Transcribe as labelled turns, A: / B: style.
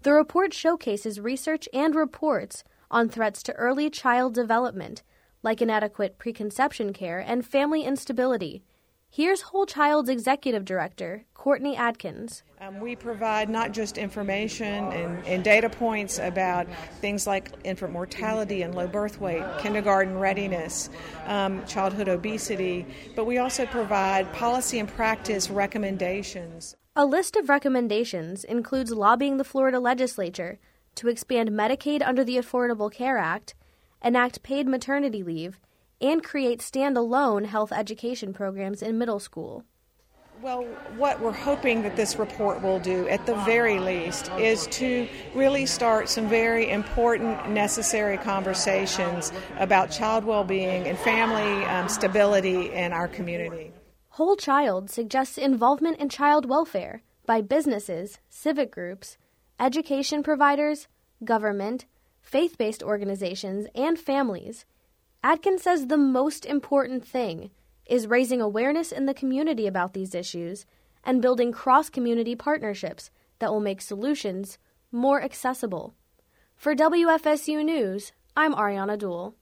A: The report showcases research and reports on threats to early child development, like inadequate preconception care and family instability. Here's Whole Child's Executive Director, Courtney Adkins.
B: We provide not just information and data points about things like infant mortality and low birth weight, kindergarten readiness, childhood obesity, but we also provide policy and practice recommendations.
A: A list of recommendations includes lobbying the Florida legislature to expand Medicaid under the Affordable Care Act, enact paid maternity leave, and create standalone health education programs in middle school.
B: Well, what we're hoping that this report will do, at the very least, is to really start some very important, necessary conversations about child well-being and family stability in our community.
A: Whole Child suggests involvement in child welfare by businesses, civic groups, education providers, government, faith-based organizations, and families. Adkins says the most important thing is raising awareness in the community about these issues and building cross-community partnerships that will make solutions more accessible. For WFSU News, I'm Ariana Duell.